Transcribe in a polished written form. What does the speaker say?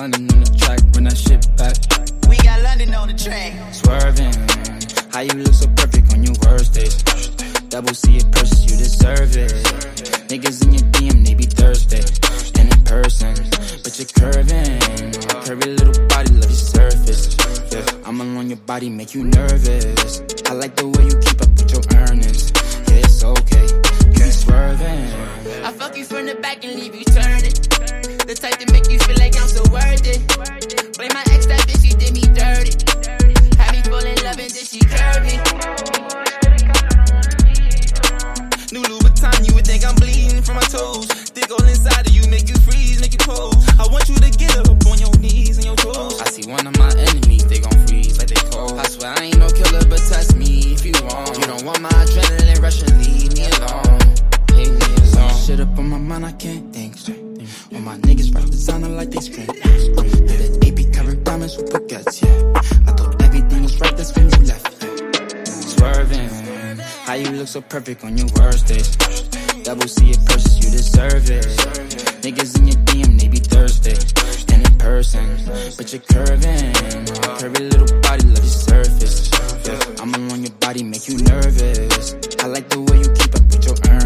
London on the track, run that shit back. We got London on the track. Swerving, how you look so perfect on your worst days. Double C it purchase, you deserve it. Niggas in your DM, they be thirsty. And in person, but you're curving. Curvy little body, love your surface. Yeah, I'm along your body, make you nervous. I like the way you keep up with your earnings. Yeah, it's okay, keep swerving. I fuck you from the back and leave you turning. The type to make you feel like I'm so worth it. Blame my ex, that bitch, she did me dirty. Had me fall in love and then she curved me. New Louboutin, you would think I'm bleeding from my toes. Dig all inside of you, make you freeze, make you pose. I want you to get up on your knees and your toes. I see one of my enemies, they gon' freeze like they cold. I swear I ain't no killer, but test me if you want. You don't want my adrenaline rushing, leave me alone. Leave me alone. Shit up on my mind, I can't think straight. All my niggas rock designer like they scream. Yeah, that AP covered diamonds with baguettes, yeah. I thought everything was right, that's when you left. Swerving, how you look so perfect on your worst days. Double C it purchase, you deserve it. Niggas in your DM, they be thirsty. And in person, but you're curving. Curvy little body, love your surface. Yeah, I'm along your body, make you nervous. I like the way you keep up with your earnings.